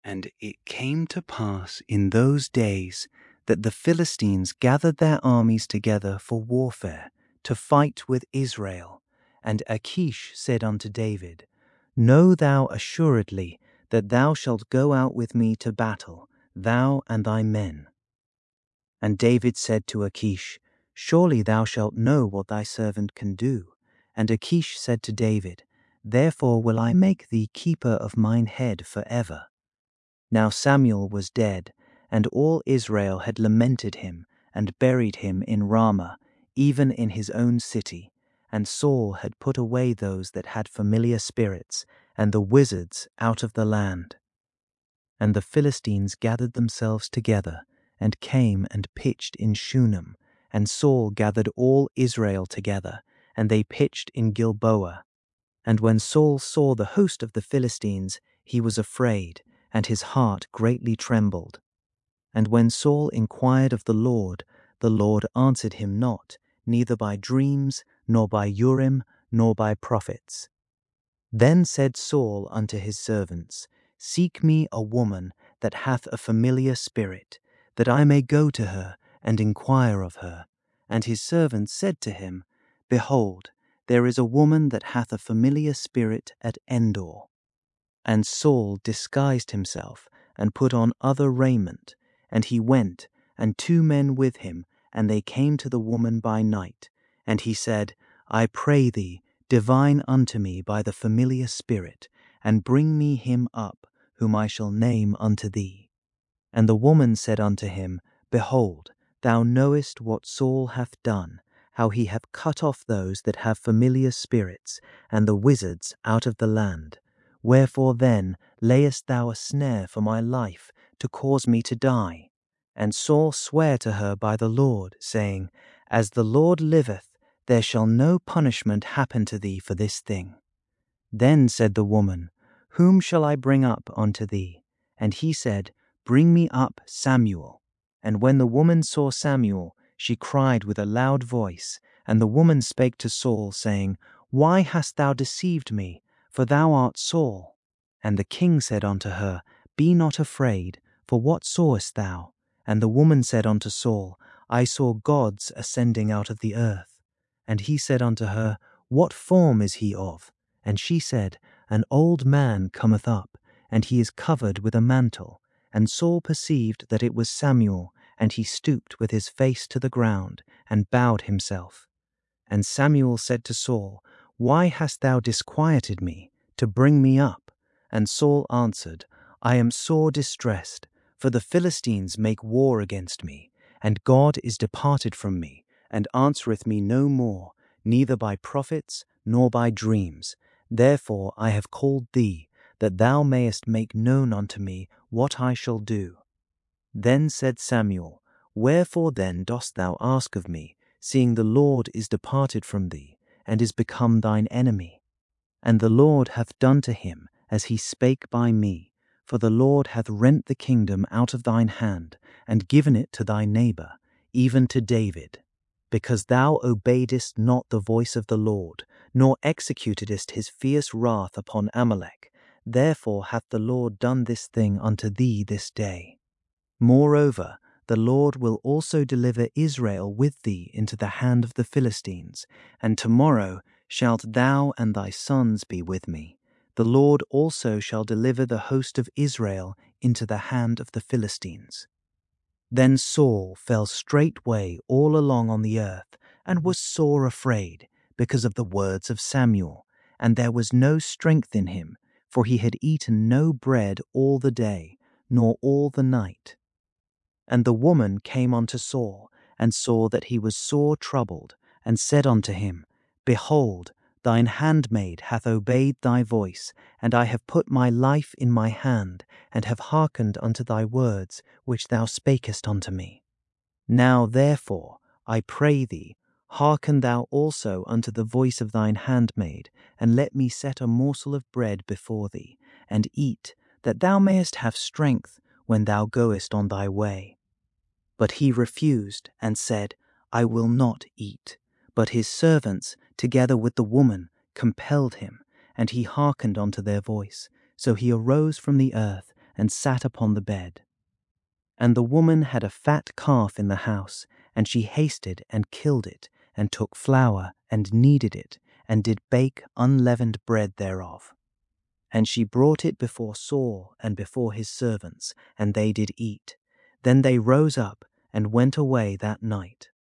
And it came to pass in those days that the Philistines gathered their armies together for warfare, to fight with Israel. And Achish said unto David, Know thou assuredly that thou shalt go out with me to battle, thou and thy men. And David said to Achish, Surely thou shalt know what thy servant can do. And Achish said to David, Therefore will I make thee keeper of mine head for ever. Now Samuel was dead, and all Israel had lamented him, and buried him in Ramah, even in his own city. And Saul had put away those that had familiar spirits, and the wizards out of the land. And the Philistines gathered themselves together, and came and pitched in Shunem. And Saul gathered all Israel together, and they pitched in Gilboa. And when Saul saw the host of the Philistines, he was afraid, and his heart greatly trembled. And when Saul inquired of the Lord answered him not, neither by dreams, nor by Urim, nor by prophets. Then said Saul unto his servants, Seek me a woman that hath a familiar spirit, that I may go to her and inquire of her. And his servants said to him, Behold, there is a woman that hath a familiar spirit at Endor. And Saul disguised himself, and put on other raiment, and he went, and 2 men with him, and they came to the woman by night. And he said, I pray thee, divine unto me by the familiar spirit, and bring me him up, whom I shall name unto thee. And the woman said unto him, Behold, thou knowest what Saul hath done, how he hath cut off those that have familiar spirits, and the wizards out of the land. Wherefore then layest thou a snare for my life, to cause me to die? And Saul sware to her by the Lord, saying, As the Lord liveth, there shall no punishment happen to thee for this thing. Then said the woman, Whom shall I bring up unto thee? And he said, Bring me up Samuel. And when the woman saw Samuel, she cried with a loud voice. And the woman spake to Saul, saying, Why hast thou deceived me? For thou art Saul. And the king said unto her, Be not afraid, for what sawest thou? And the woman said unto Saul, I saw gods ascending out of the earth. And he said unto her, What form is he of? And she said, An old man cometh up, and he is covered with a mantle. And Saul perceived that it was Samuel, and he stooped with his face to the ground, and bowed himself. And Samuel said to Saul, Why hast thou disquieted me, to bring me up? And Saul answered, I am sore distressed, for the Philistines make war against me, and God is departed from me, and answereth me no more, neither by prophets, nor by dreams. Therefore I have called thee, that thou mayest make known unto me what I shall do. Then said Samuel, Wherefore then dost thou ask of me, seeing the Lord is departed from thee, and is become thine enemy? And the Lord hath done to him as he spake by me, for the Lord hath rent the kingdom out of thine hand, and given it to thy neighbour, even to David, because thou obeyedst not the voice of the Lord, nor executedst his fierce wrath upon Amalek. Therefore hath the Lord done this thing unto thee this day. Moreover, the Lord will also deliver Israel with thee into the hand of the Philistines, and tomorrow shalt thou and thy sons be with me. The Lord also shall deliver the host of Israel into the hand of the Philistines. Then Saul fell straightway all along on the earth, and was sore afraid, because of the words of Samuel, and there was no strength in him, for he had eaten no bread all the day, nor all the night. And the woman came unto Saul, and saw that he was sore troubled, and said unto him, Behold, thine handmaid hath obeyed thy voice, and I have put my life in my hand, and have hearkened unto thy words, which thou spakest unto me. Now therefore, I pray thee, hearken thou also unto the voice of thine handmaid, and let me set a morsel of bread before thee, and eat, that thou mayest have strength when thou goest on thy way. But he refused, and said, I will not eat. But his servants, together with the woman, compelled him, and he hearkened unto their voice. So he arose from the earth, and sat upon the bed. And the woman had a fat calf in the house, and she hasted and killed it, and took flour, and kneaded it, and did bake unleavened bread thereof. And she brought it before Saul and before his servants, and they did eat. Then they rose up and went away that night.